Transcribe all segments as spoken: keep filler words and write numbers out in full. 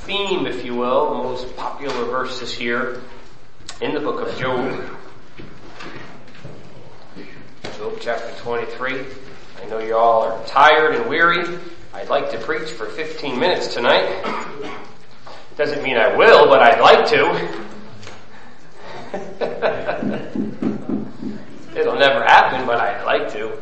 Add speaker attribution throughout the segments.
Speaker 1: theme, if you will, the most popular verses here in the book of Job. Job chapter twenty-three. I know you all are tired and weary. I'd like to preach for fifteen minutes tonight. Doesn't mean I will, but I'd like to. It'll never happen, but I'd like to.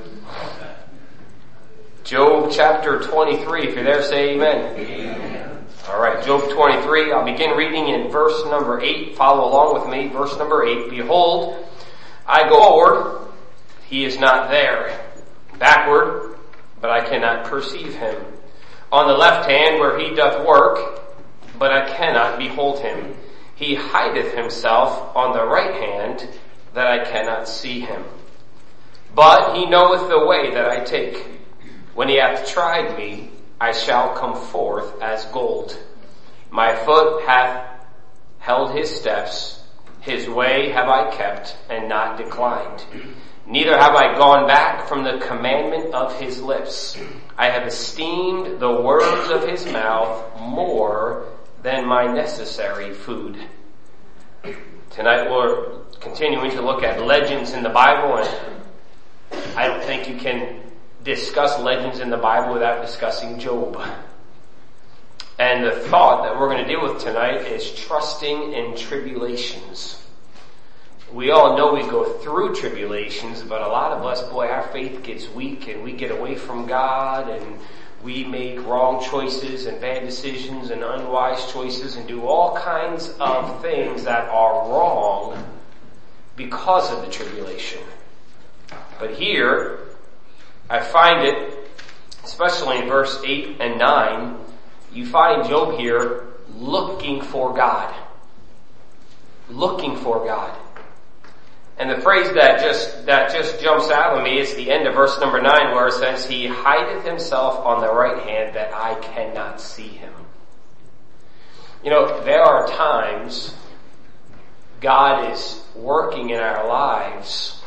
Speaker 1: Job chapter twenty-three. If you're there, say amen. Amen. All right, Job twenty-three. I'll begin reading in verse number eight. Follow along with me. Verse number eight. Behold, I go forward. He is not there. Backward, but I cannot perceive him. On the left hand where he doth work, but I cannot behold him. He hideth himself on the right hand, that I cannot see him. But he knoweth the way that I take. When he hath tried me, I shall come forth as gold. My foot hath held his steps. His way have I kept and not declined. Neither have I gone back from the commandment of his lips. I have esteemed the words of his mouth more than my necessary food. Tonight we're continuing to look at legends in the Bible, and I don't think you can discuss legends in the Bible without discussing Job. And the thought that we're going to deal with tonight is trusting in tribulations. We all know we go through tribulations, but a lot of us, boy, our faith gets weak and we get away from God and we make wrong choices and bad decisions and unwise choices and do all kinds of things that are wrong because of the tribulation. But here, I find it, especially in verse eight and nine, you find Job here looking for God. Looking for God. And the phrase that just, that just jumps out at me is the end of verse number nine where it says, He hideth himself on the right hand that I cannot see him. You know, there are times God is working in our lives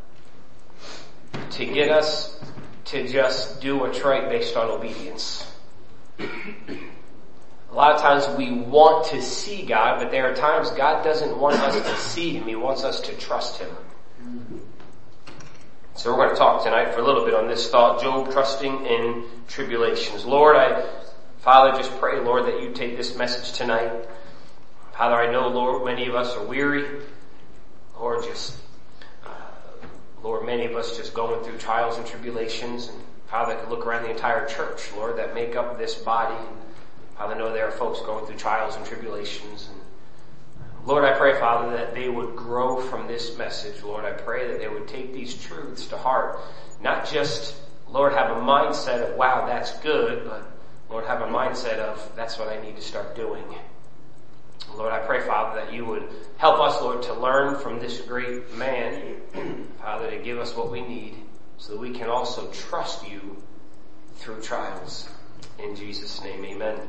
Speaker 1: to get us to just do what's right based on obedience. A lot of times we want to see God, but there are times God doesn't want us to see him. He wants us to trust him. So we're going to talk tonight for a little bit on this thought, Job trusting in tribulations. Lord, I, Father, just pray, Lord, that you take this message tonight. Father, I know, Lord, many of us are weary. Lord, just, uh, Lord, many of us just going through trials and tribulations. And Father, I could look around the entire church, Lord, that make up this body. Father, I know there are folks going through trials and tribulations. And Lord, I pray, Father, that they would grow from this message. Lord, I pray that they would take these truths to heart. Not just, Lord, have a mindset of, wow, that's good, but Lord, have a mindset of, that's what I need to start doing. Lord, I pray, Father, that you would help us, Lord, to learn from this great man. Father, to give us what we need so that we can also trust you through trials. In Jesus' name, amen.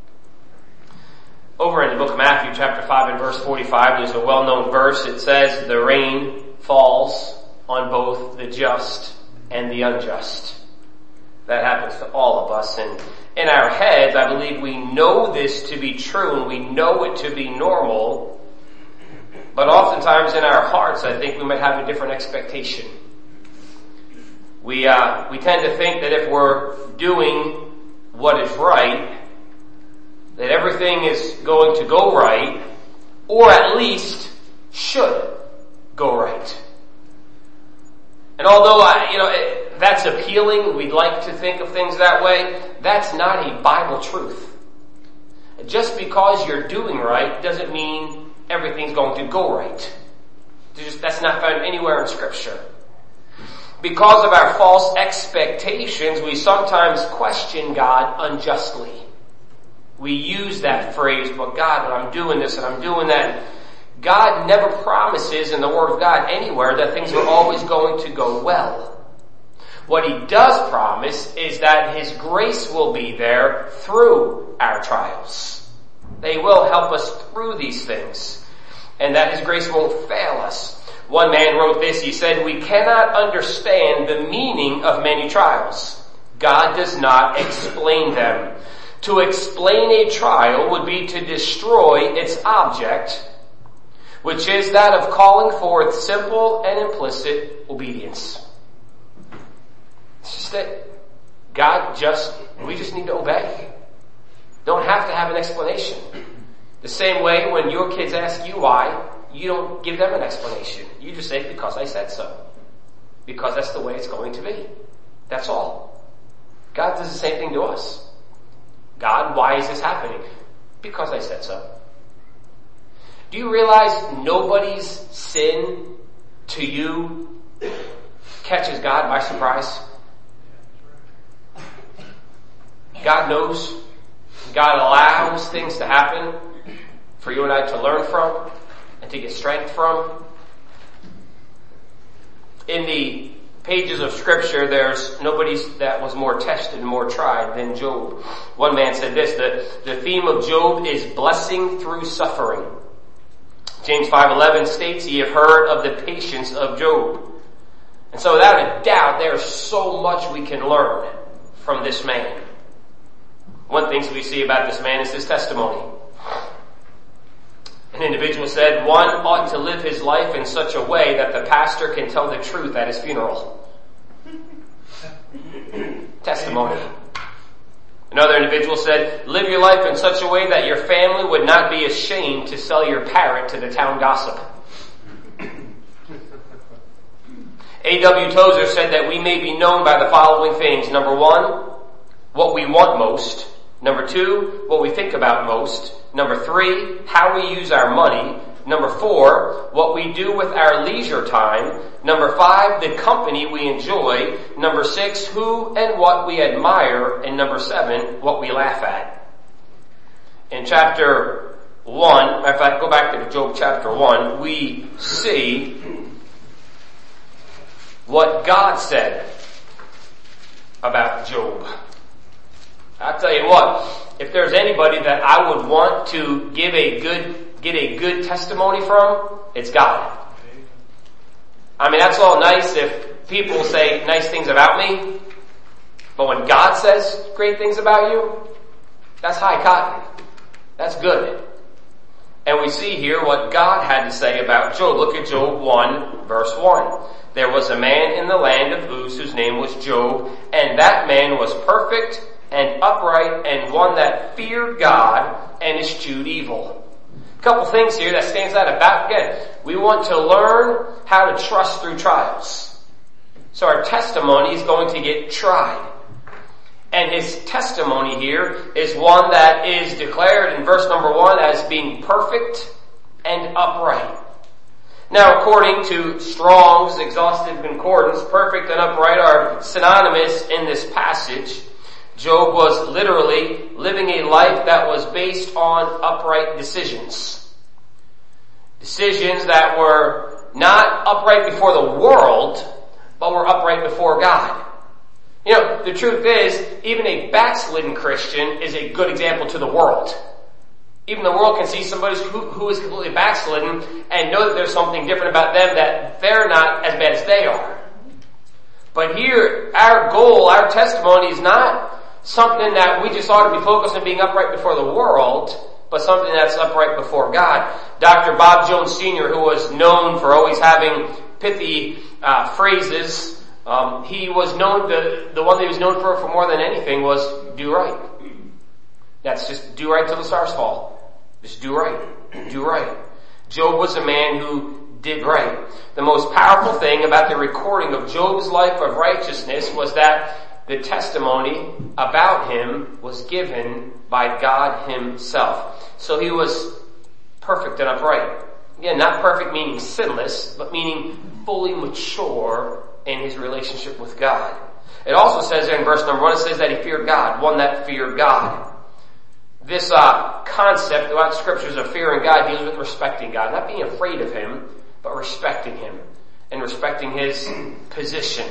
Speaker 1: Over in the book of Matthew, chapter five and verse forty-five, there's a well-known verse. It says, the rain falls on both the just and the unjust. That happens to all of us. And in our heads, I believe we know this to be true and we know it to be normal. But oftentimes in our hearts, I think we might have a different expectation. We, uh, we tend to think that if we're doing what is right, that everything is going to go right, or at least should go right. And although I, you know, it, that's appealing, we'd like to think of things that way, that's not a Bible truth. Just because you're doing right doesn't mean everything's going to go right. Just, that's not found anywhere in Scripture. Because of our false expectations, we sometimes question God unjustly. We use that phrase, but God, I'm doing this and I'm doing that. God never promises in the Word of God anywhere that things are always going to go well. What He does promise is that His grace will be there through our trials. They will help us through these things, and that His grace won't fail us. One man wrote this, he said, we cannot understand the meaning of many trials. God does not explain them. To explain a trial would be to destroy its object, which is that of calling forth simple and implicit obedience. It's just that God just, we just need to obey. Don't have to have an explanation. The same way when your kids ask you why, you don't give them an explanation. You just say, because I said so. Because that's the way it's going to be. That's all. God does the same thing to us. God, why is this happening? Because I said so. Do you realize nobody's sin to you catches God by surprise? God knows. God allows things to happen for you and I to learn from and to get strength from. In the pages of Scripture, there's nobody that was more tested and more tried than Job. One man said this, the, the theme of Job is blessing through suffering. James five eleven states, ye have heard of the patience of Job. And so without a doubt, there's so much we can learn from this man. One thing we see about this man is his testimony. An individual said, one ought to live his life in such a way that the pastor can tell the truth at his funeral. Testimony. Another individual said, live your life in such a way that your family would not be ashamed to sell your parrot to the town gossip. A W Tozer said that we may be known by the following things. Number one, what we want most. Number two, what we think about most. Number three, how we use our money. Number four, what we do with our leisure time. Number five, the company we enjoy. Number six, who and what we admire. And number seven, what we laugh at. In chapter one, if I go back to Job chapter one, we see what God said about Job. I'll tell you what, if there's anybody that I would want to give a good, get a good testimony from, it's God. I mean, that's all nice if people say nice things about me, but when God says great things about you, that's high cotton. That's good. And we see here what God had to say about Job. Look at Job one, verse one. There was a man in the land of Uz whose name was Job, and that man was perfect and upright and one that feared God and eschewed evil. A couple things here that stands out about, again, we want to learn how to trust through trials. So our testimony is going to get tried. And his testimony here is one that is declared in verse number one as being perfect and upright. Now, according to Strong's Exhaustive Concordance, perfect and upright are synonymous in this passage. Job was literally living a life that was based on upright decisions. Decisions that were not upright before the world, but were upright before God. You know, the truth is, even a backslidden Christian is a good example to the world. Even the world can see somebody who, who is completely backslidden and know that there's something different about them, that they're not as bad as they are. But here, our goal, our testimony is not something that we just ought to be focused on being upright before the world, but something that's upright before God. Doctor Bob Jones Senior, who was known for always having pithy uh, phrases, um, he was known, the, the one that he was known for for more than anything was do right. That's just do right till the stars fall. Just do right. Do right. Job was a man who did right. The most powerful thing about the recording of Job's life of righteousness was that the testimony about him was given by God himself. So he was perfect and upright. Again, not perfect meaning sinless, but meaning fully mature in his relationship with God. It also says there in verse number one, it says that he feared God, one that feared God. This uh, concept throughout scriptures of fearing God deals with respecting God, not being afraid of him, but respecting him and respecting his position.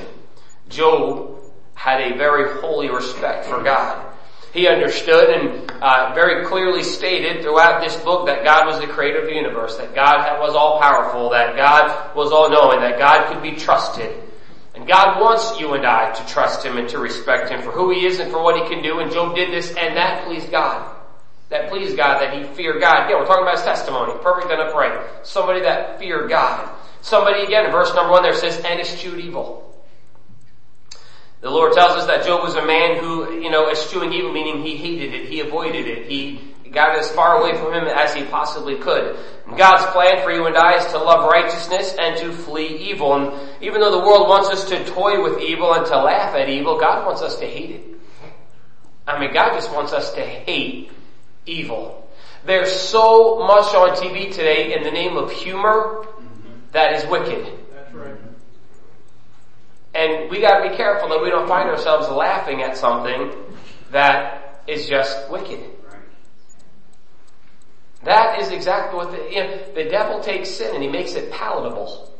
Speaker 1: Job had a very holy respect for God. He understood and uh, very clearly stated throughout this book that God was the creator of the universe, that God was all powerful, that God was all knowing, that God could be trusted. And God wants you and I to trust Him and to respect Him for who He is and for what He can do. And Job did this, and that pleased God. That pleased God, that he feared God. Again, we're talking about his testimony. Perfect and upright. Somebody that feared God. Somebody, again, in verse number one there says, and eschewed evil. The Lord tells us that Job was a man who, you know, eschewing evil, meaning he hated it, he avoided it, he got as far away from him as he possibly could. And God's plan for you and I is to love righteousness and to flee evil. And even though the world wants us to toy with evil and to laugh at evil, God wants us to hate it. I mean, God just wants us to hate evil. There's so much on T V today in the name of humor that is wicked.
Speaker 2: That's right.
Speaker 1: And we gotta be careful that we don't find ourselves laughing at something that is just wicked. That is exactly what the, you know, the devil takes sin and he makes it palatable.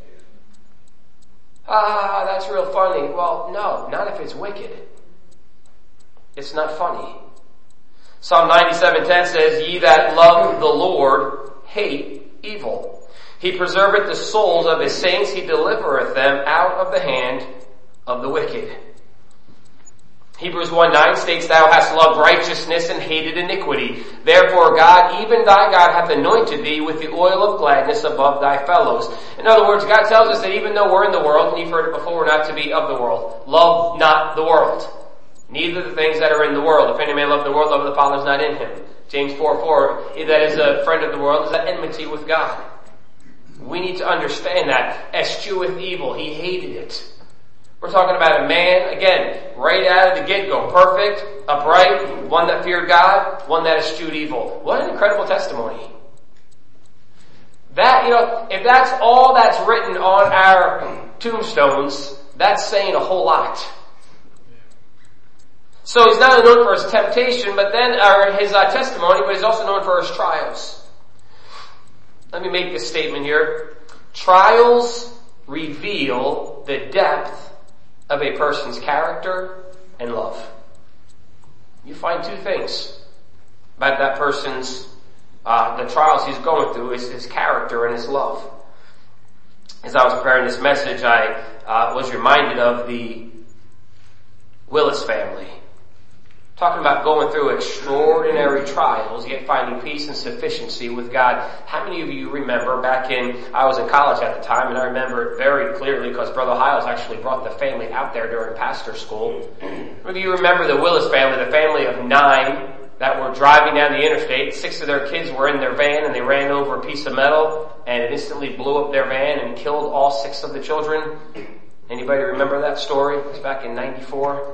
Speaker 1: Ah, that's real funny. Well, no, not if it's wicked. It's not funny. Psalm ninety-seven ten says, ye that love the Lord hate evil. He preserveth the souls of his saints, he delivereth them out of the hand of the wicked. Hebrews one nine states, thou hast loved righteousness and hated iniquity. Therefore God, even thy God, hath anointed thee with the oil of gladness above thy fellows. In other words, God tells us that even though we're in the world, and you've heard it before, we're not to be of the world. Love not the world. Neither the things that are in the world. If any man love the world, love of the Father is not in him. James four four, he that is a friend of the world is at enmity with God. We need to understand that. Escheweth evil. He hated it. We're talking about a man, again, right out of the get-go. Perfect, upright, one that feared God, one that eschewed evil. What an incredible testimony. That, you know, if that's all that's written on our tombstones, that's saying a whole lot. So he's not known for his temptation, but then, or his uh, testimony, but he's also known for his trials. Let me make this statement here. Trials reveal the depth of a person's character and love. You find two things about that person's, uh, the trials he's going through is his character and his love. As I was preparing this message, I uh, was reminded of the Willis family. Talking about going through extraordinary trials, yet finding peace and sufficiency with God. How many of you remember back in, I was in college at the time, and I remember it very clearly because Brother Hiles actually brought the family out there during pastor school. Maybe you remember the Willis family, the family of nine that were driving down the interstate. Six of their kids were in their van and they ran over a piece of metal and it instantly blew up their van and killed all six of the children. Anybody remember that story? It was back in ninety-four.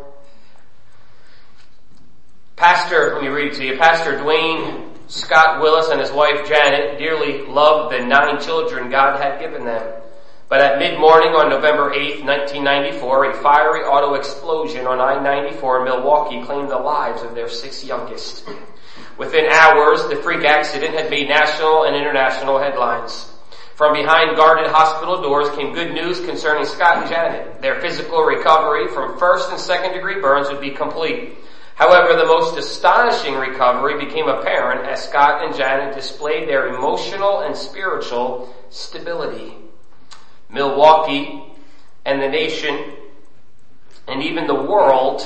Speaker 1: Pastor, let me read it to you. Pastor Dwayne Scott Willis and his wife Janet dearly loved the nine children God had given them. But at mid-morning on November eighth, nineteen ninety-four, a fiery auto explosion on I ninety-four in Milwaukee claimed the lives of their six youngest. Within hours, the freak accident had made national and international headlines. From behind guarded hospital doors came good news concerning Scott and Janet. Their physical recovery from first and second degree burns would be complete. However, the most astonishing recovery became apparent as Scott and Janet displayed their emotional and spiritual stability. Milwaukee and the nation and even the world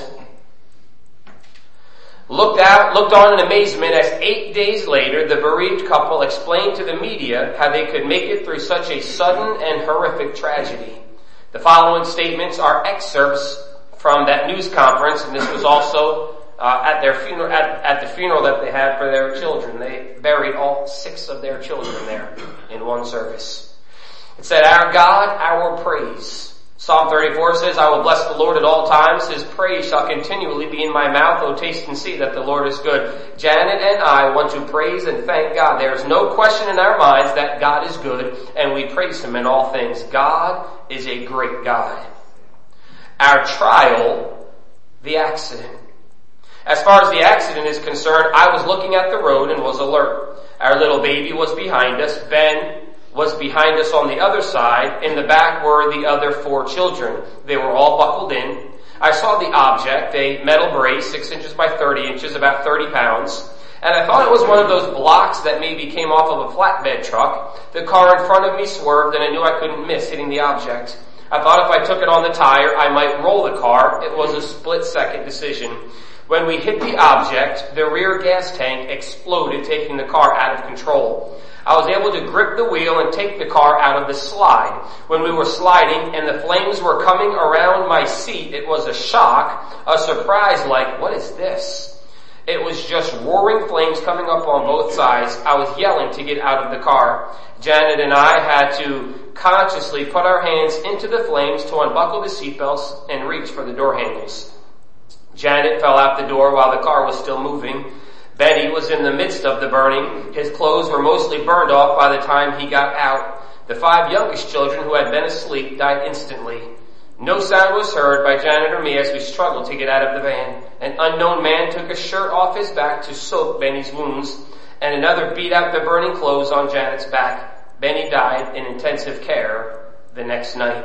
Speaker 1: looked out, looked on in amazement as eight days later the bereaved couple explained to the media how they could make it through such a sudden and horrific tragedy. The following statements are excerpts from that news conference, and this was also uh, at their funeral, at, at the funeral that they had for their children. They buried all six of their children there in one service. It said, "Our God, our praise." Psalm thirty-four says, "I will bless the Lord at all times. His praise shall continually be in my mouth. O taste and see that the Lord is good." Janet and I want to praise and thank God. There is no question in our minds that God is good, and we praise Him in all things. God is a great God. Our trial, the accident. As far as the accident is concerned, I was looking at the road and was alert. Our little baby was behind us. Ben was behind us on the other side. In the back were the other four children. They were all buckled in. I saw the object, a metal brace, six inches by thirty inches, about thirty pounds. And I thought it was one of those blocks that maybe came off of a flatbed truck. The car in front of me swerved and I knew I couldn't miss hitting the object. I thought if I took it on the tire, I might roll the car. It was a split-second decision. When we hit the object, the rear gas tank exploded, taking the car out of control. I was able to grip the wheel and take the car out of the slide. When we were sliding and the flames were coming around my seat, it was a shock, a surprise like, what is this? It was just roaring flames coming up on both sides. I was yelling to get out of the car. Janet and I had to consciously put our hands into the flames to unbuckle the seatbelts and reach for the door handles. Janet fell out the door while the car was still moving. Benny was in the midst of the burning. His clothes were mostly burned off by the time he got out. The five youngest children who had been asleep died instantly. No sound was heard by Janet or me as we struggled to get out of the van. An unknown man took a shirt off his back to soak Benny's wounds, and another beat out the burning clothes on Janet's back. Benny died in intensive care the next night.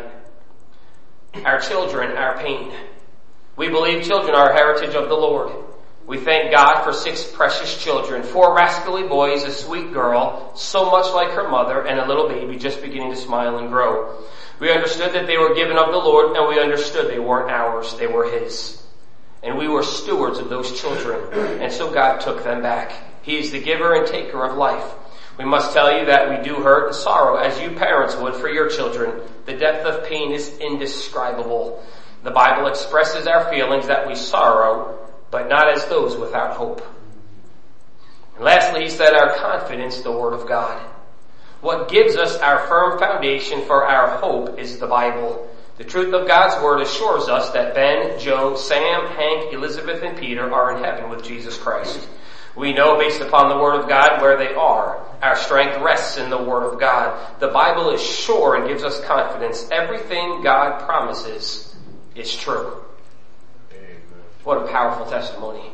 Speaker 1: Our children, our pain. We believe children are a heritage of the Lord. We thank God for six precious children, four rascally boys, a sweet girl, so much like her mother, and a little baby just beginning to smile and grow. We understood that they were given of the Lord, and we understood they weren't ours, they were His. And we were stewards of those children, and so God took them back. He is the giver and taker of life. We must tell you that we do hurt and sorrow as you parents would for your children. The depth of pain is indescribable. The Bible expresses our feelings that we sorrow, but not as those without hope. And lastly, he said our confidence, the Word of God. What gives us our firm foundation for our hope is the Bible. The truth of God's Word assures us that Ben, Joe, Sam, Hank, Elizabeth, and Peter are in heaven with Jesus Christ. We know based upon the Word of God where they are. Our strength rests in the Word of God. The Bible is sure and gives us confidence. Everything God promises is true. What a powerful testimony.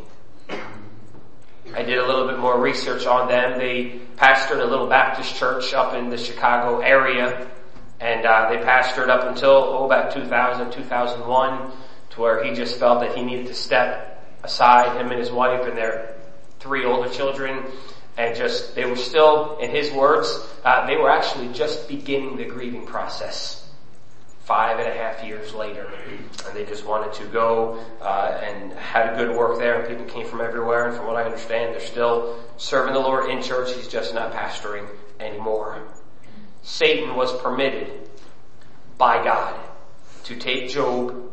Speaker 1: I did a little bit more research on them. They pastored a little Baptist church up in the Chicago area. And uh, they pastored up until oh, about two thousand, two thousand one, to where he just felt that he needed to step aside, him and his wife and their three older children. And just, they were still, in his words, uh, they were actually just beginning the grieving process. Five and a half years later, and they just wanted to go uh, and had a good work there, and people came from everywhere, and from what I understand, they're still serving the Lord in church. He's just not pastoring anymore. Satan was permitted by God to take Job,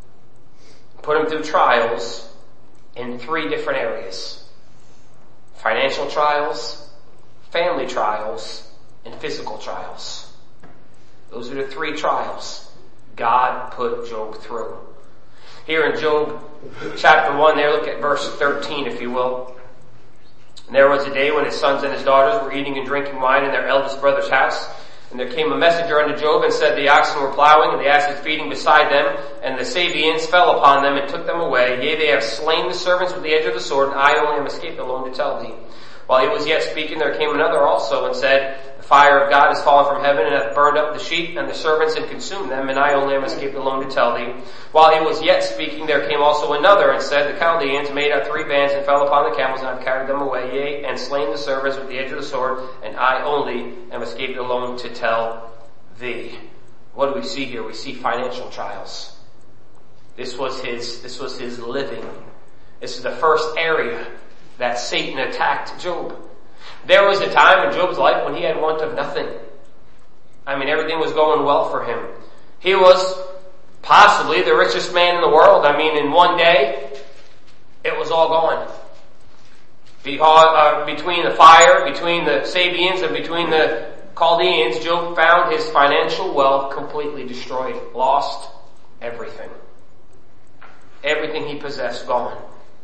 Speaker 1: put him through trials in three different areas: financial trials, family trials, and physical trials. Those are the three trials God put Job through. Here in Job chapter one, there, look at verse thirteen, if you will. And there was a day when his sons and his daughters were eating and drinking wine in their eldest brother's house. And there came a messenger unto Job and said, the oxen were plowing and the asses feeding beside them, and the Sabeans fell upon them and took them away. Yea, they have slain the servants with the edge of the sword, and I only am escaped alone to tell thee. While he was yet speaking, there came another also and said, the fire of God is fallen from heaven and hath burned up the sheep and the servants and consumed them, and I only am escaped alone to tell thee. While he was yet speaking, there came also another and said, the Chaldeans made out three bands and fell upon the camels, and have carried them away, yea, and slain the servants with the edge of the sword, and I only am escaped alone to tell thee. What do we see here? We see financial trials. This was his, this was his living. This is the first area that Satan attacked Job. There was a time in Job's life when he had want of nothing. I mean, everything was going well for him. He was possibly the richest man in the world. I mean, in one day, it was all gone. Because, uh, between the fire, between the Sabeans, and between the Chaldeans, Job found his financial wealth completely destroyed. Lost everything. Everything he possessed gone.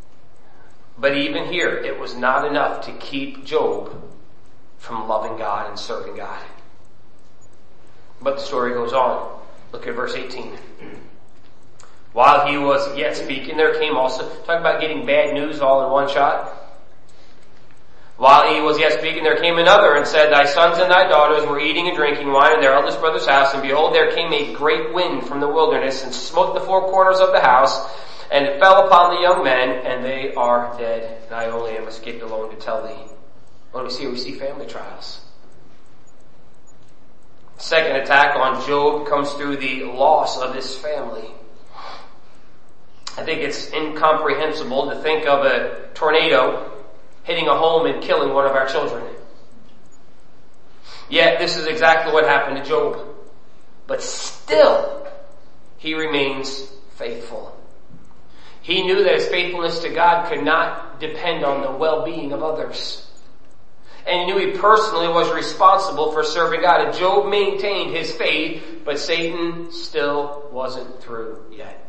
Speaker 1: But even here, it was not enough to keep Job from loving God and serving God. But the story goes on. Look at verse eighteen. While he was yet speaking, there came also, talk about getting bad news all in one shot. While he was yet speaking, there came another and said, thy sons and thy daughters were eating and drinking wine in their eldest brother's house, and behold, there came a great wind from the wilderness and smote the four corners of the house, and it fell upon the young men, and they are dead. And I only am escaped alone to tell thee. What do we see? We see family trials. Second attack on Job comes through the loss of his family. I think it's incomprehensible to think of a tornado hitting a home and killing one of our children. Yet this is exactly what happened to Job. But still, he remains faithful. He knew that his faithfulness to God could not depend on the well-being of others. And he knew he personally was responsible for serving God. And Job maintained his faith, but Satan still wasn't through yet.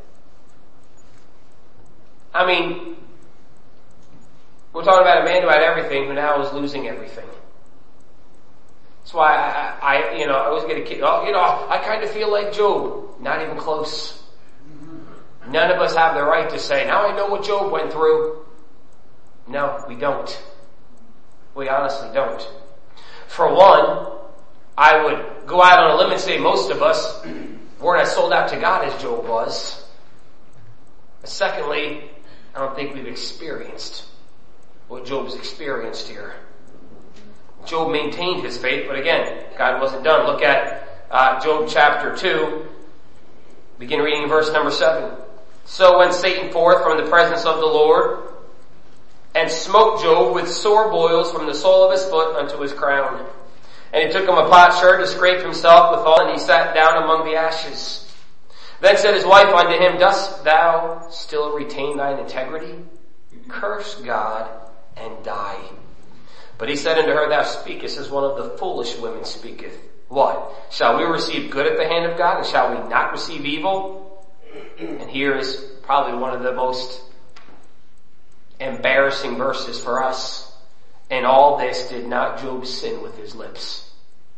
Speaker 1: I mean, we're talking about a man who had everything, who now is losing everything. That's why I, I you know, I always get a kid, oh, you know, I kind of feel like Job. Not even close. None of us have the right to say, now I know what Job went through. No, we don't. We honestly don't. For one, I would go out on a limb and say most of us weren't as sold out to God as Job was. Secondly, I don't think we've experienced what Job's experienced here. Job maintained his faith, but again, God wasn't done. Look at uh, Job chapter two. Begin reading verse number seven. So went Satan forth from the presence of the Lord, and smote Job with sore boils from the sole of his foot unto his crown. And he took him a potsherd to scrape himself withal, and he sat down among the ashes. Then said his wife unto him, dost thou still retain thine integrity? Curse God and die. But he said unto her, thou speakest as one of the foolish women speaketh. What? Shall we receive good at the hand of God, and shall we not receive evil? And here is probably one of the most embarrassing verses for us. And all this did not Job sin with his lips.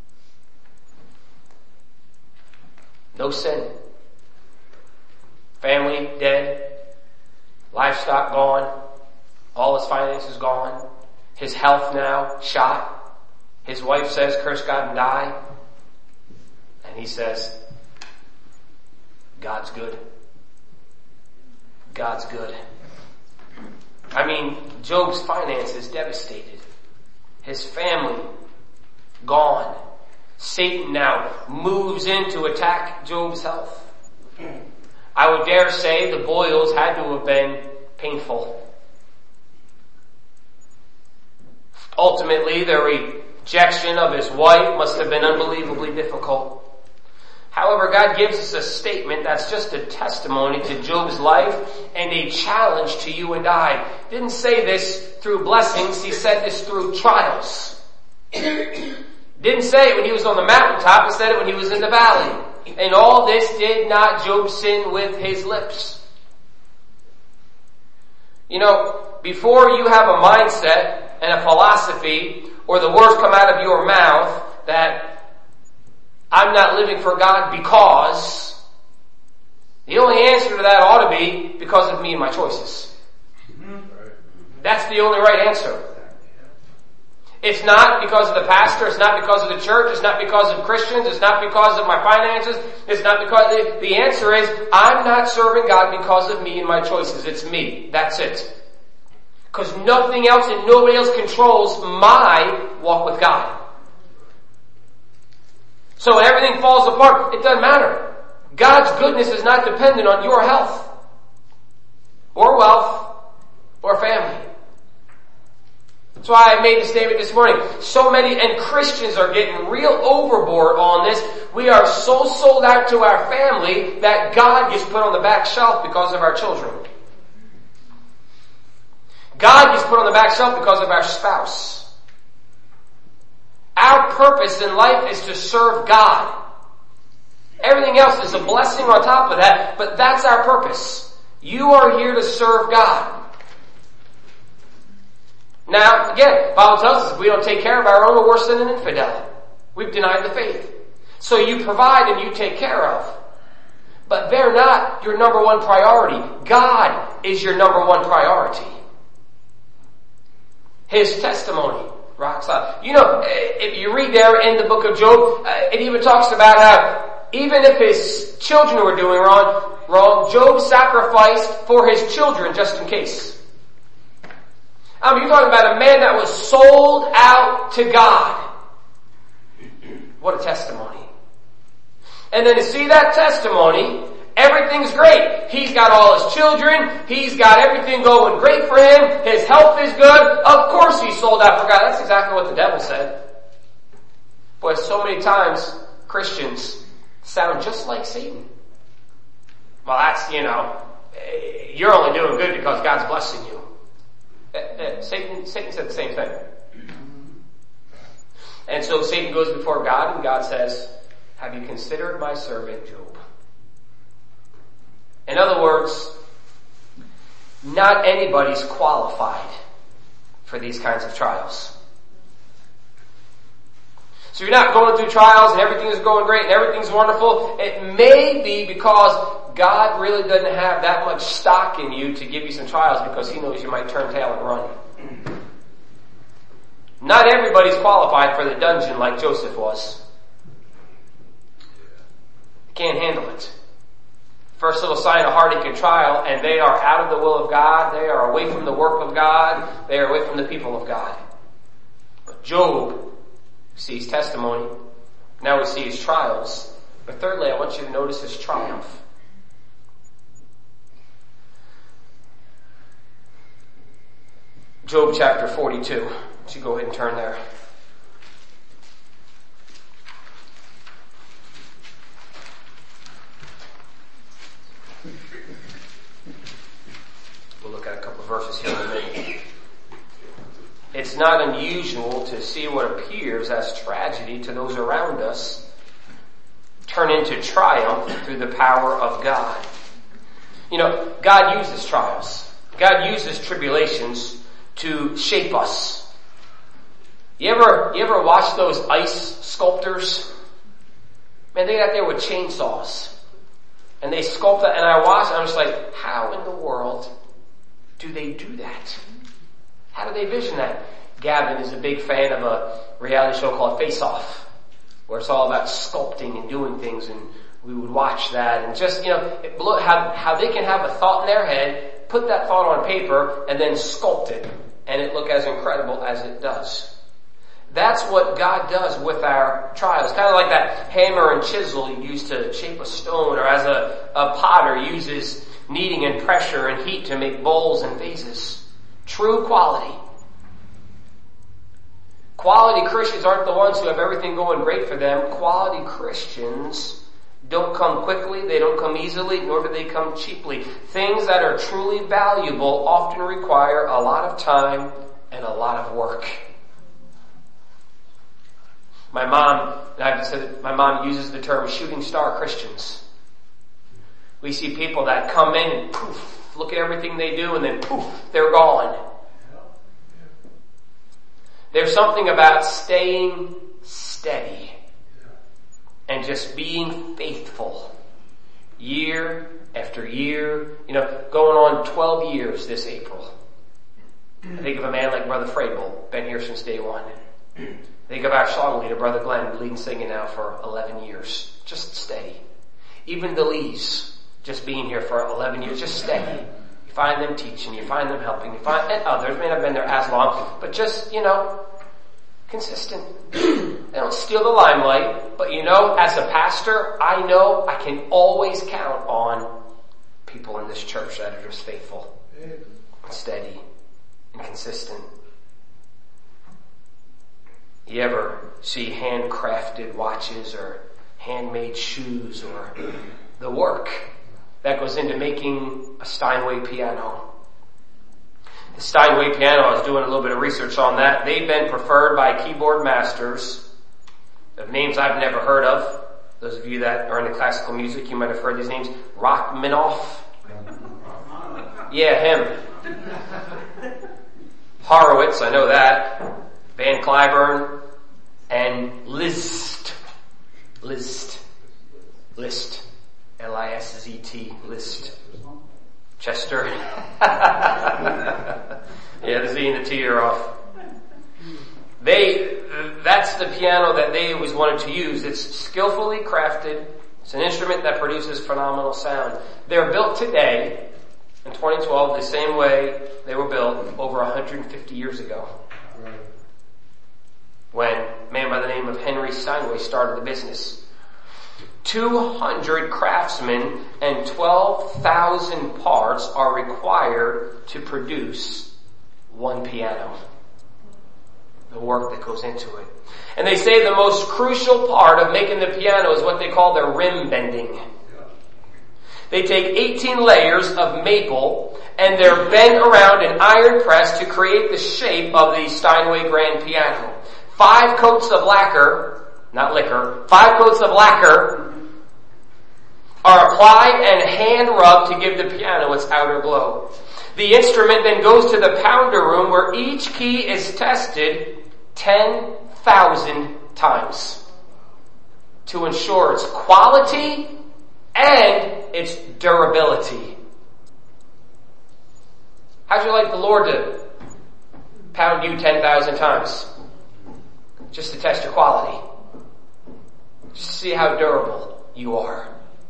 Speaker 1: No sin. Family dead. Livestock gone. All his finances gone. His health now shot. His wife says, curse God and die. And he says, God's good. God's good. I mean, Job's finances devastated. His family gone. Satan now moves in to attack Job's health. I would dare say the boils had to have been painful. Ultimately, the rejection of his wife must have been unbelievably difficult. However, God gives us a statement that's just a testimony to Job's life and a challenge to you and I. Didn't say this through blessings, he said this through trials. Didn't say it when he was on the mountaintop, he said it when he was in the valley. And all this did not Job sin with his lips. You know, before you have a mindset and a philosophy, or the words come out of your mouth that I'm not living for God because, the only answer to that ought to be because of me and my choices. That's the only right answer. It's not because of the pastor, it's not because of the church, it's not because of Christians, it's not because of my finances, it's not because, the, the answer is, I'm not serving God because of me and my choices. It's me. That's it. Because nothing else and nobody else controls my walk with God. So when everything falls apart, it doesn't matter. God's goodness is not dependent on your health, or wealth, or family. That's why I made the statement this morning. So many, and Christians are getting real overboard on this. We are so sold out to our family that God gets put on the back shelf because of our children. God gets put on the back shelf because of our spouse. Our purpose in life is to serve God. Everything else is a blessing on top of that, but that's our purpose. You are here to serve God. Now, again, the Bible tells us if we don't take care of our own, we're worse than an infidel. We've denied the faith. So you provide and you take care of. But they're not your number one priority. God is your number one priority. His testimony. Rock solid. You know, if you read there in the book of Job, it even talks about how even if his children were doing wrong, wrong, Job sacrificed for his children just in case. I mean, you're talking about a man that was sold out to God. What a testimony. And then to see that testimony, everything's great. He's got all his children. He's got everything going great for him. His health is good. Of course he's sold out for God. That's exactly what the devil said. But so many times, Christians sound just like Satan. Well, that's, you know, you're only doing good because God's blessing you. Satan, Satan said the same thing. And so Satan goes before God and God says, have you considered my servant Job? In other words, not anybody's qualified for these kinds of trials. So you're not going through trials and everything is going great and everything's wonderful. It may be because God really doesn't have that much stock in you to give you some trials because he knows you might turn tail and run. Not everybody's qualified for the dungeon like Joseph was. Can't handle it. First little sign of heartache and trial, and they are out of the will of God. They are away from the work of God. They are away from the people of God. But Job sees testimony. Now we see his trials. But thirdly, I want you to notice his triumph. Job chapter forty-two. So you go ahead and turn there. We'll look at a couple of verses here in a minute. It's not unusual to see what appears as tragedy to those around us turn into triumph through the power of God. You know, God uses trials. God uses tribulations to shape us. You ever, you ever watch those ice sculptors? Man, they get out there with chainsaws. And they sculpt that, and I watch, and I'm just like, how in the world do they do that? How do they vision that? Gavin is a big fan of a reality show called Face Off, where it's all about sculpting and doing things, and we would watch that, and just, you know, look how, how they can have a thought in their head, put that thought on paper, and then sculpt it, and it look as incredible as it does. That's what God does with our trials. Kind of like that hammer and chisel you use to shape a stone, or as a, a potter uses kneading and pressure and heat to make bowls and vases. True quality. Quality Christians aren't the ones who have everything going great for them. Quality Christians don't come quickly, they don't come easily, nor do they come cheaply. Things that are truly valuable often require a lot of time and a lot of work. My mom, I've said, my mom uses the term shooting star Christians. We see people that come in and poof, look at everything they do, and then poof, they're gone. There's something about staying steady and just being faithful year after year. You know, going on twelve years this April. I think of a man like Brother Frabel, been here since day one. Think of our song leader, Brother Glenn, leading singing now for eleven years. Just steady. Even the Lees, just being here for eleven years, just steady. You find them teaching, you find them helping, you find, and others may not have been there as long, but just, you know, consistent. They don't steal the limelight, but you know, as a pastor, I know I can always count on people in this church that are just faithful, and steady, and consistent. You ever see handcrafted watches or handmade shoes or the work that goes into making a Steinway piano? The Steinway piano, I was doing a little bit of research on that. They've been preferred by keyboard masters of names I've never heard of. Those of you that are into classical music, you might have heard these names. Rachmaninoff. Yeah, him. Horowitz, I know that. Van Cliburn, and Liszt. Liszt. Liszt. L I S Z T. Liszt. Chester. Yeah, the Z and the T are off. They, that's the piano that they always wanted to use. It's skillfully crafted. It's an instrument that produces phenomenal sound. They're built today, in twenty twelve, the same way they were built over one hundred fifty years ago. When a man by the name of Henry Steinway started the business. two hundred craftsmen and twelve thousand parts are required to produce one piano. The work that goes into it. And they say the most crucial part of making the piano is what they call the rim bending. They take eighteen layers of maple and they're bent around an iron press to create the shape of the Steinway grand piano. Five coats of lacquer, not liquor, five coats of lacquer are applied and hand rubbed to give the piano its outer glow. The instrument then goes to the pounder room where each key is tested ten thousand times to ensure its quality and its durability. How'd you like the Lord to pound you ten thousand times? Just to test your quality. Just to see how durable you are.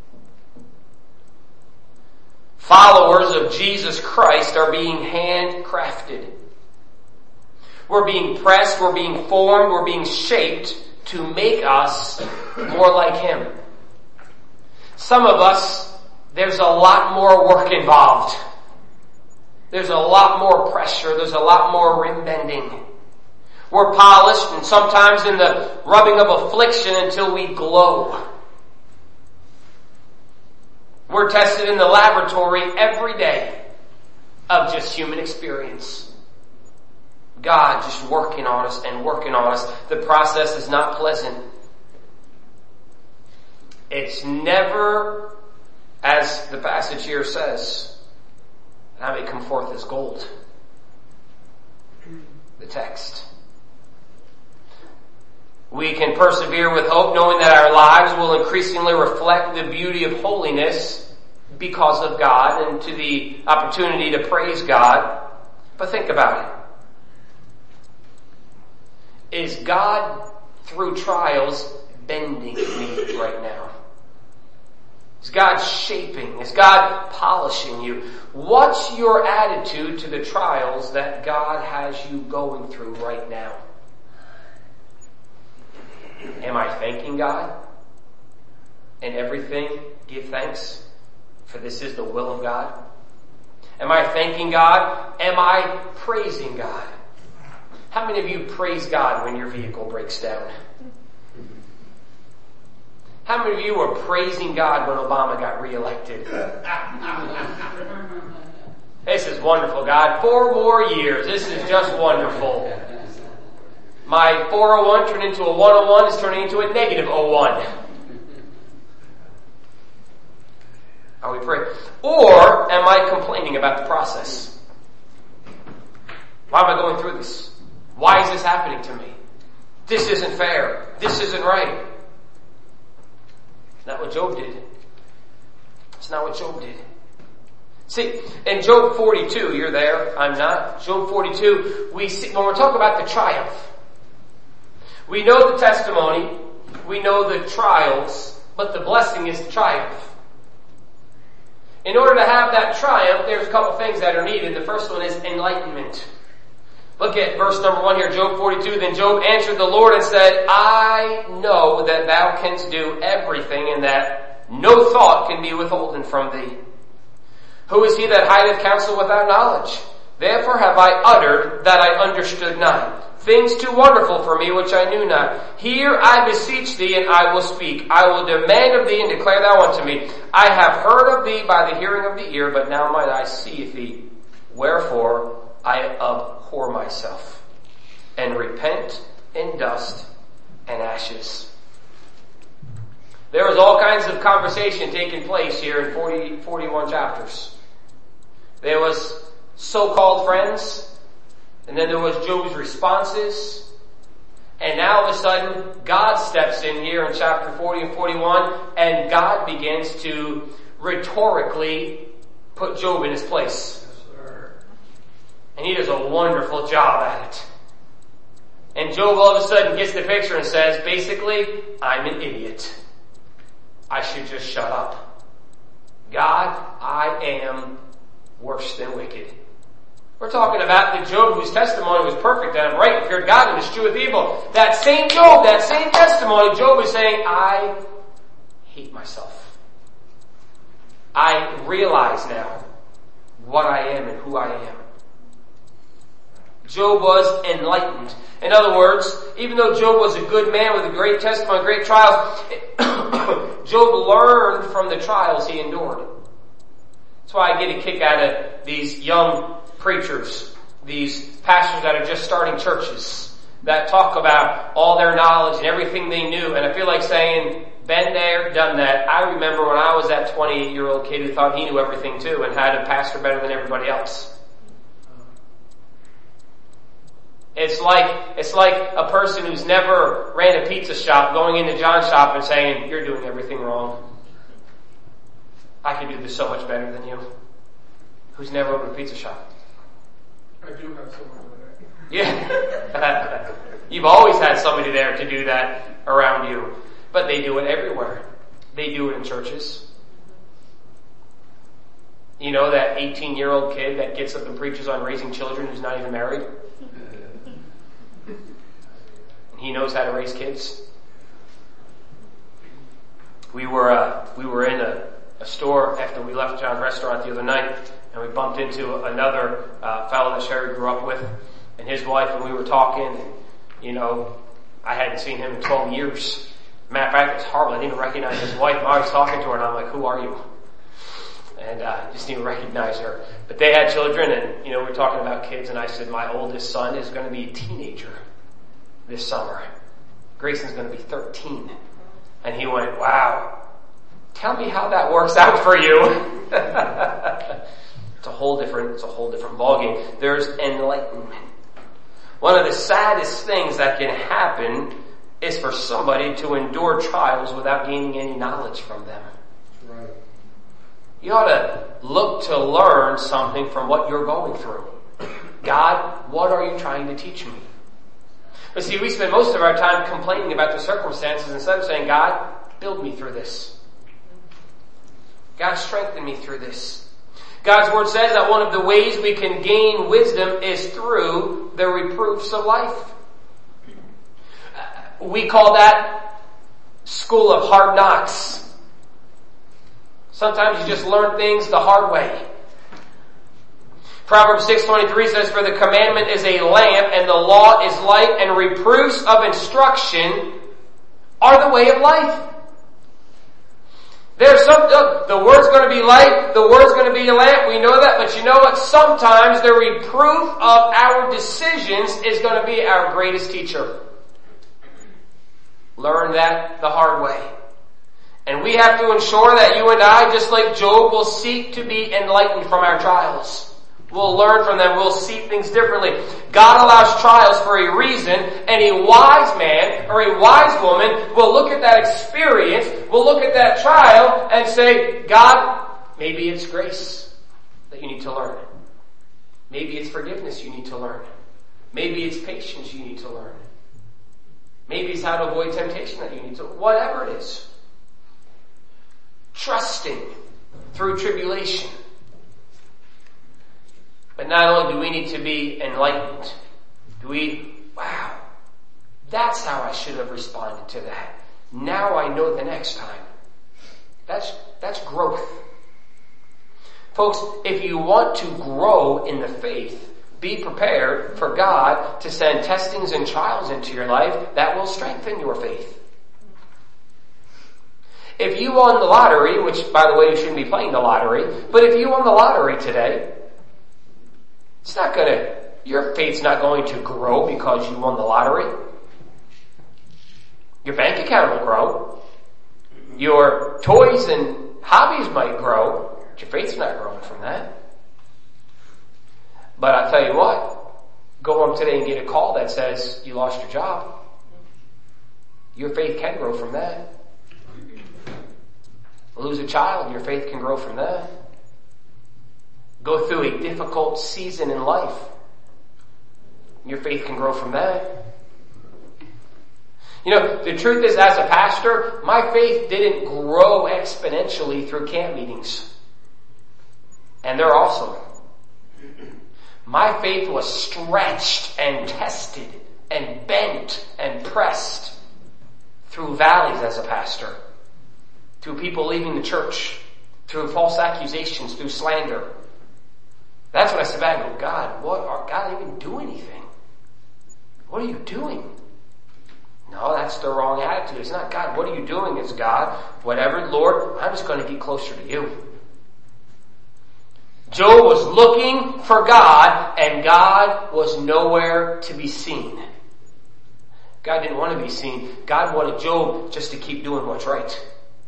Speaker 1: Followers of Jesus Christ are being handcrafted. We're being pressed, we're being formed, we're being shaped to make us more like Him. Some of us, there's a lot more work involved. There's a lot more pressure, there's a lot more rim bending. We're polished and sometimes in the rubbing of affliction until we glow. We're tested in the laboratory every day of just human experience. God just working on us and working on us. The process is not pleasant. It's never, as the passage here says, and I may come forth as gold. The text. We can persevere with hope knowing that our lives will increasingly reflect the beauty of holiness because of God and to the opportunity to praise God. But think about it. Is God, through trials, bending me right now? Is God shaping? Is God polishing you? What's your attitude to the trials that God has you going through right now? Am I thanking God? In everything, give thanks, for this is the will of God. Am I thanking God? Am I praising God? How many of you praise God when your vehicle breaks down? How many of you are praising God when Obama got reelected? This is wonderful, God. Four more years. This is just wonderful. My four oh one turned into a one oh one is turning into a negative oh one. Are we praying? Or am I complaining about the process? Why am I going through this? Why is this happening to me? This isn't fair. This isn't right. It's not what Job did. It's not what Job did. See, in Job forty-two, you're there, I'm not. Job forty-two, we see, when we're talking about the triumph, we know the testimony, we know the trials, but the blessing is the triumph. In order to have that triumph, there's a couple things that are needed. The first one is enlightenment. Look at verse number one here, Job forty-two. Then Job answered the Lord and said, I know that thou canst do everything and that no thought can be withholden from thee. Who is he that hideth counsel without knowledge? Therefore have I uttered that I understood not. Things too wonderful for me which I knew not. Hear, I beseech thee, and I will speak. I will demand of thee and declare thou unto me. I have heard of thee by the hearing of the ear, but now might I see thee. Wherefore I abhor myself, and repent in dust and ashes. There was all kinds of conversation taking place here in forty, forty-one chapters. There was so-called friends, and then there was Job's responses, and now all of a sudden God steps in here in chapter forty and forty-one, and God begins to rhetorically put Job in his place. And he does a wonderful job at it. And Job all of a sudden gets the picture and says, basically, I'm an idiot. I should just shut up. God, I am worse than wicked. We're talking about the Job whose testimony was perfect and right and feared God and escheweth evil. That same Job, that same testimony, Job is saying, I hate myself. I realize now what I am and who I am. Job was enlightened. In other words, even though Job was a good man with a great testimony, great trials, Job learned from the trials he endured. That's why I get a kick out of these young preachers, these pastors that are just starting churches, that talk about all their knowledge and everything they knew. And I feel like saying, been there, done that. I remember when I was that twenty-eight-year-old kid who thought he knew everything too and had a pastor better than everybody else. It's like, it's like a person who's never ran a pizza shop going into John's shop and saying, you're doing everything wrong. I can do this so much better than you. Who's never opened a pizza shop?
Speaker 2: I do have someone like that.
Speaker 1: Yeah. You've always had somebody there to do that around you. But they do it everywhere. They do it in churches. You know that eighteen-year-old kid that gets up and preaches on raising children who's not even married? He knows how to raise kids. We were uh, we were in a, a store after we left John's restaurant the other night, and we bumped into another uh, fellow that Sherry grew up with, and his wife, and we were talking. And, you know, I hadn't seen him in twelve years. Matter of fact, it's horrible. I didn't even recognize his wife. I was talking to her, and I'm like, "Who are you?" And I uh, just didn't even recognize her. But they had children, and you know, we were talking about kids, and I said, "My oldest son is going to be a teenager this summer. Grayson's going to be thirteen. And he went, wow, tell me how that works out for you. It's a whole different, it's a whole different ballgame. There's enlightenment. One of the saddest things that can happen is for somebody to endure trials without gaining any knowledge from them.
Speaker 2: That's right.
Speaker 1: You ought to look to learn something from what you're going through. God, what are you trying to teach me? But see, we spend most of our time complaining about the circumstances instead of saying, God, build me through this. God, strengthen me through this. God's word says that one of the ways we can gain wisdom is through the reproofs of life. We call that school of hard knocks. Sometimes you just learn things the hard way. Proverbs six twenty-three says, for the commandment is a lamp and the law is light, and reproofs of instruction are the way of life. There's some, look, the word's going to be light, the word's going to be a lamp, we know that, but you know what? Sometimes the reproof of our decisions is going to be our greatest teacher. Learn that the hard way. And we have to ensure that you and I, just like Job, will seek to be enlightened from our trials. We'll learn from them. We'll see things differently. God allows trials for a reason, and a wise man or a wise woman will look at that experience, will look at that trial and say, God, maybe it's grace that you need to learn. Maybe it's forgiveness you need to learn. Maybe it's patience you need to learn. Maybe it's how to avoid temptation that you need to, whatever it is. Trusting through tribulation. But not only do we need to be enlightened, do we, wow, that's how I should have responded to that. Now I know the next time. That's, that's growth. Folks, if you want to grow in the faith, be prepared for God to send testings and trials into your life that will strengthen your faith. If you won the lottery, which by the way you shouldn't be playing the lottery, but if you won the lottery today, it's not gonna, your faith's not going to grow because you won the lottery. Your bank account will grow. Your toys and hobbies might grow, but your faith's not growing from that. But I'll tell you what, go home today and get a call that says you lost your job. Your faith can grow from that. Lose a child, your faith can grow from that. Go through a difficult season in life, your faith can grow from that. You know, the truth is, as a pastor, my faith didn't grow exponentially through camp meetings. And they're awesome. My faith was stretched and tested and bent and pressed through valleys as a pastor. through people leaving the church, through false accusations, through slander. That's when I sit back and go, God, what are, God, I didn't even do anything. What are you doing? No, that's the wrong attitude. It's not God, what are you doing? It's God, whatever, Lord, I'm just going to get closer to you. Job was looking for God, and God was nowhere to be seen. God didn't want to be seen. God wanted Job just to keep doing what's right.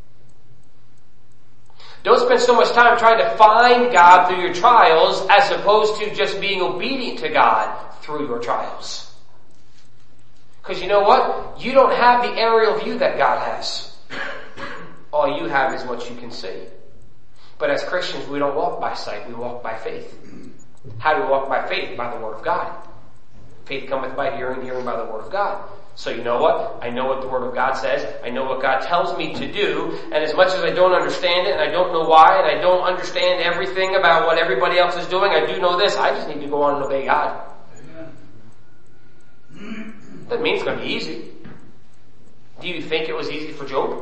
Speaker 1: Don't spend so much time trying to find God through your trials as opposed to just being obedient to God through your trials. Because you know what? You don't have the aerial view that God has. All you have is what you can see. But as Christians, we don't walk by sight, we walk by faith. How do we walk by faith? By the Word of God. Faith cometh by hearing, hearing by the Word of God. So you know what? I know what the Word of God says. I know what God tells me to do. And as much as I don't understand it, and I don't know why, and I don't understand everything about what everybody else is doing, I do know this. I just need to go on and obey God. Doesn't mean it's going to be easy. Do you think it was easy for Job?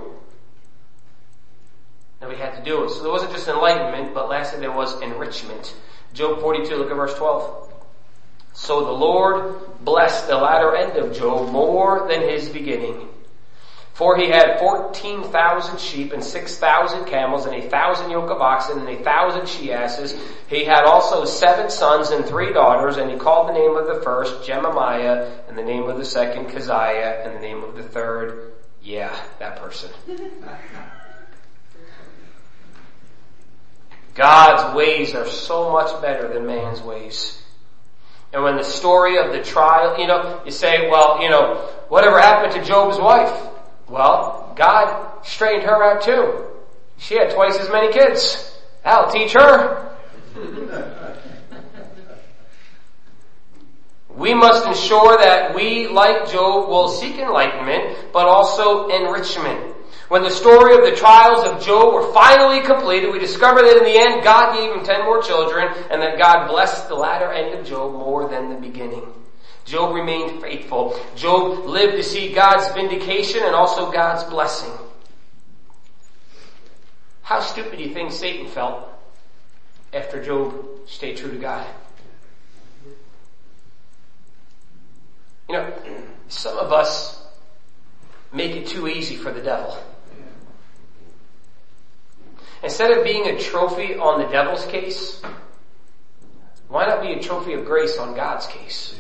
Speaker 1: No, he had to do it. So there wasn't just enlightenment, but lastly there was enrichment. Job forty-two, look at verse twelve. So the Lord blessed the latter end of Job more than his beginning. For he had fourteen thousand sheep and six thousand camels and a thousand yoke of oxen and a thousand she-asses. He had also seven sons and three daughters, and he called the name of the first Jemimiah, and the name of the second Keziah, and the name of the third, yeah, that person. God's ways are so much better than man's ways. And when the story of the trial, you know, you say, well, you know, whatever happened to Job's wife? Well, God straightened her out too. She had twice as many kids. That'll teach her. We must ensure that we, like Job, will seek enlightenment, but also enrichment. When the story of the trials of Job were finally completed, we discover that in the end God gave him ten more children, and that God blessed the latter end of Job more than the beginning. Job remained faithful. Job lived to see God's vindication and also God's blessing. How stupid do you think Satan felt after Job stayed true to God? You know, some of us make it too easy for the devil. Instead of being a trophy on the devil's case, why not be a trophy of grace on God's case?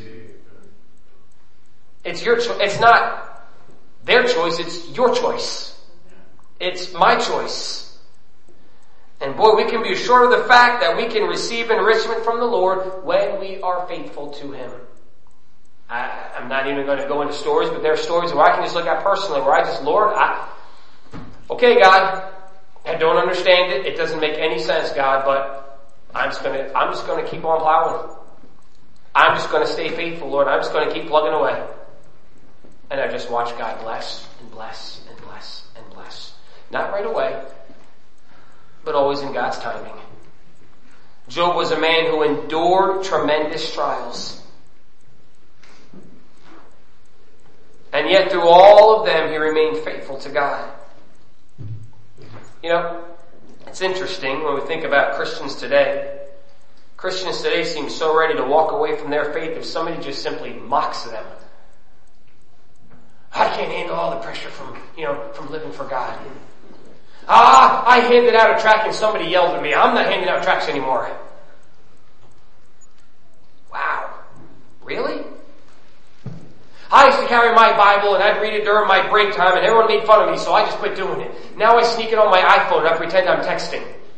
Speaker 1: It's your cho- it's not their choice, it's your choice. It's my choice. And boy, we can be assured of the fact that we can receive enrichment from the Lord when we are faithful to Him. I, I'm not even going to go into stories, but there are stories where I can just look at personally, where I just, Lord, I, okay, God, I don't understand it. It doesn't make any sense, God, but I'm just going to, I'm just going to keep on plowing. I'm just going to stay faithful, Lord. I'm just going to keep plugging away. And I just watch God bless and bless and bless and bless. Not right away, but always in God's timing. Job was a man who endured tremendous trials. And yet through all of them, he remained faithful to God. You know, it's interesting when we think about Christians today. Christians today seem so ready to walk away from their faith if somebody just simply mocks them. I can't handle all the pressure from, you know, from living for God. Ah, I handed out a tract and somebody yelled at me. I'm not handing out tracts anymore. Wow. Really? I used to carry my Bible and I'd read it during my break time and everyone made fun of me, so I just quit doing it. Now I sneak it on my iPhone and I pretend I'm texting.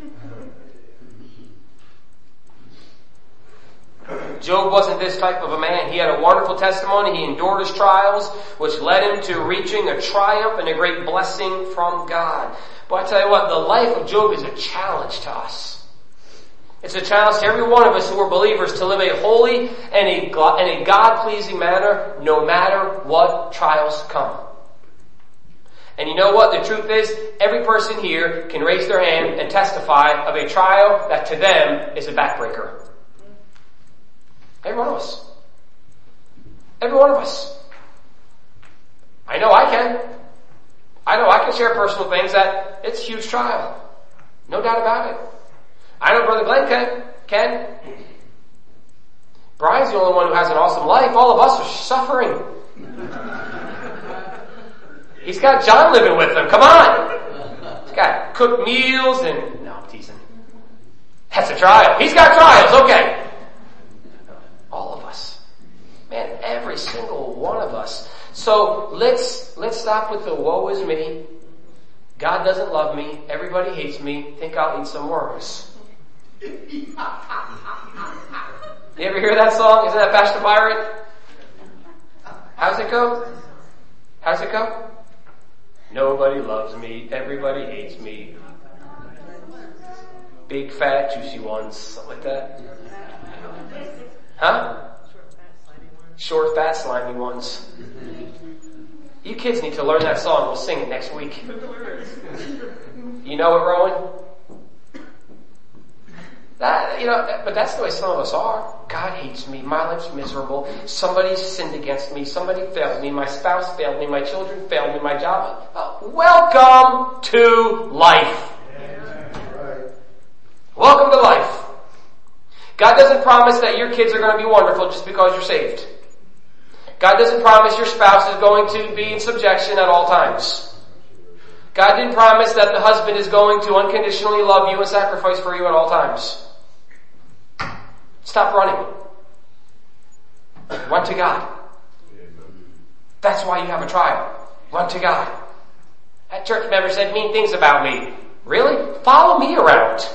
Speaker 1: Job wasn't this type of a man. He had a wonderful testimony. He endured his trials, which led him to reaching a triumph and a great blessing from God. But I tell you what, the life of Job is a challenge to us. It's a challenge to every one of us who are believers to live a holy and a, and a God-pleasing manner no matter what trials come. And you know what? The truth is, every person here can raise their hand and testify of a trial that to them is a backbreaker. Every one of us. Every one of us. I know I can. I know I can share personal things that that it's a huge trial. No doubt about it. I know Brother Glenn can. Ken. Brian's the only one who has an awesome life. All of us are suffering. He's got John living with him. Come on. He's got cooked meals and... No, I'm teasing. That's a trial. He's got trials. Okay. All of us. Man, every single one of us. So let's, let's stop with the woe is me. God doesn't love me. Everybody hates me. Think I'll eat some worms. You ever hear that song? Isn't that Pastor Byron? How's it go? How's it go? Nobody loves me. Everybody hates me. Big, fat, juicy ones. Something like that. Huh? Short, fat, slimy ones. You kids need to learn that song. We'll sing it next week. You know it, Rowan? That, you know, but that's the way some of us are. God hates me. My life's miserable. Somebody sinned against me. Somebody failed me. My spouse failed me. My children failed me. My job. Uh, welcome to life. Welcome to life. God doesn't promise that your kids are going to be wonderful just because you're saved. God doesn't promise your spouse is going to be in subjection at all times. God didn't promise that the husband is going to unconditionally love you and sacrifice for you at all times. Stop running. Run to God. That's why you have a trial. Run to God. That church member said mean things about me. Really? Follow me around.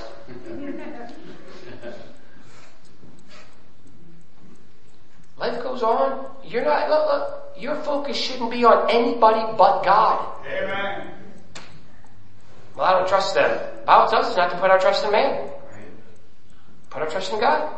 Speaker 1: Life goes on. You're not, look, look, your focus shouldn't be on anybody but God.
Speaker 2: Amen.
Speaker 1: Well, I don't trust them. The Bible tells us not to put our trust in man. Put our trust in God.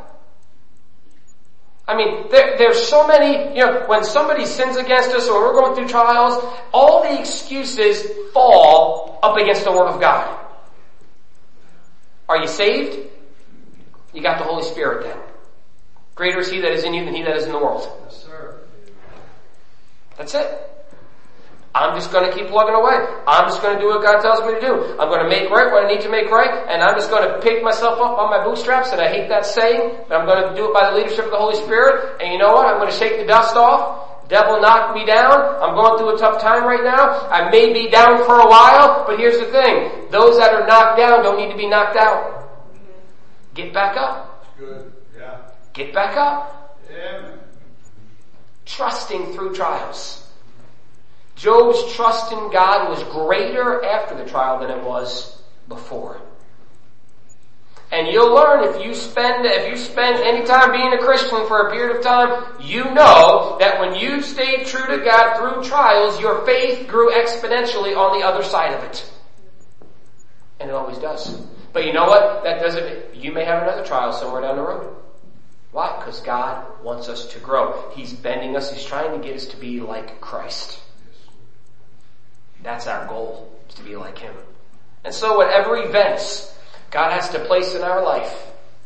Speaker 1: I mean, there, there's so many, you know, when somebody sins against us or we're going through trials, all the excuses fall up against the Word of God. Are you saved? You got the Holy Spirit then. Greater is He that is in you than he that is in the world.
Speaker 2: Yes, sir.
Speaker 1: That's it. I'm just going to keep plugging away. I'm just going to do what God tells me to do. I'm going to make right what I need to make right, and I'm just going to pick myself up on my bootstraps, and I hate that saying, but I'm going to do it by the leadership of the Holy Spirit, and you know what? I'm going to shake the dust off. Devil knocked me down. I'm going through a tough time right now. I may be down for a while, but here's the thing. Those that are knocked down don't need to be knocked out. Get back up.
Speaker 2: Good. Yeah.
Speaker 1: Get back up.
Speaker 2: Yeah.
Speaker 1: Trusting through trials. Job's trust in God was greater after the trial than it was before. And you'll learn if you spend, if you spend any time being a Christian for a period of time, you know that when you stayed true to God through trials, your faith grew exponentially on the other side of it. And it always does. But you know what? That doesn't, you may have another trial somewhere down the road. Why? Because God wants us to grow. He's bending us. He's trying to get us to be like Christ. That's our goal, is to be like Him. And so whatever events God has to place in our life.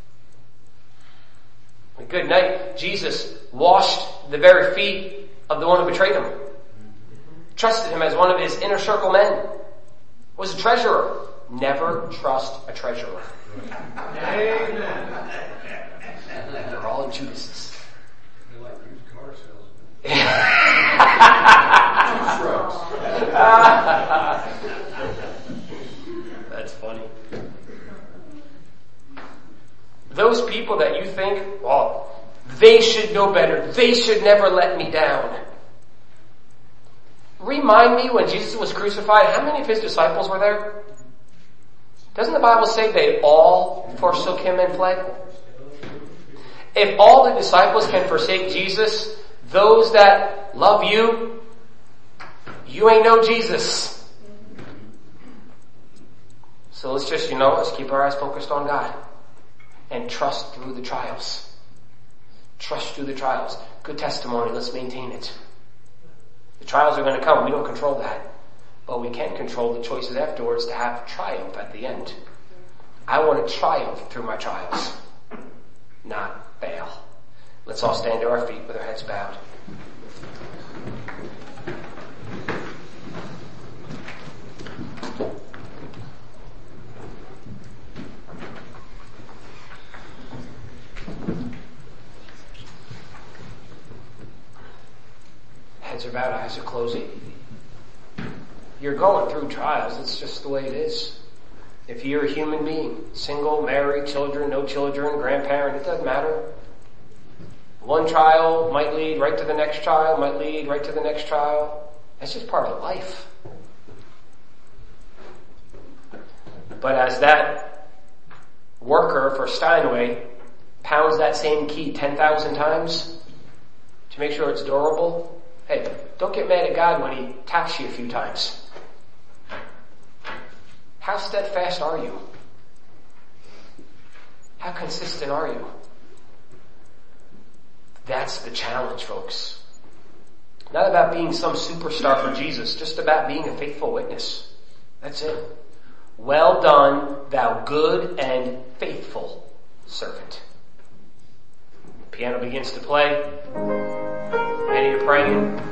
Speaker 1: A good night, Jesus washed the very feet of the one who betrayed Him. Trusted Him as one of His inner circle men. Was a treasurer. Never trust a treasurer.
Speaker 2: Amen.
Speaker 1: They're all Judases.
Speaker 2: They're like used car salesmen.
Speaker 1: That's funny. Those people that you think, well, they should know better. They should never let me down. Remind me when Jesus was crucified, how many of His disciples were there? Doesn't the Bible say they all forsook Him and fled? If all the disciples can forsake Jesus, those that love you, you ain't no Jesus. So let's just, you know, let's keep our eyes focused on God. And trust through the trials. Trust through the trials. Good testimony, let's maintain it. The trials are going to come, we don't control that. But we can control the choices afterwards to have triumph at the end. I want to triumph through my trials, not fail. Let's all stand to our feet with our heads bowed. Heads are bowed, eyes are closing. You're going through trials. It's just the way it is. If you're a human being, single, married, children, no children, grandparent, it doesn't matter. One trial might lead right to the next trial, might lead right to the next trial. That's just part of life. But as that worker for Steinway pounds that same key ten thousand times to make sure it's durable, hey, don't get mad at God when he taps you a few times. How steadfast are you? How consistent are you? That's the challenge, folks. Not about being some superstar for Jesus, just about being a faithful witness. That's it. Well done, thou good and faithful servant. Piano begins to play. Many are praying.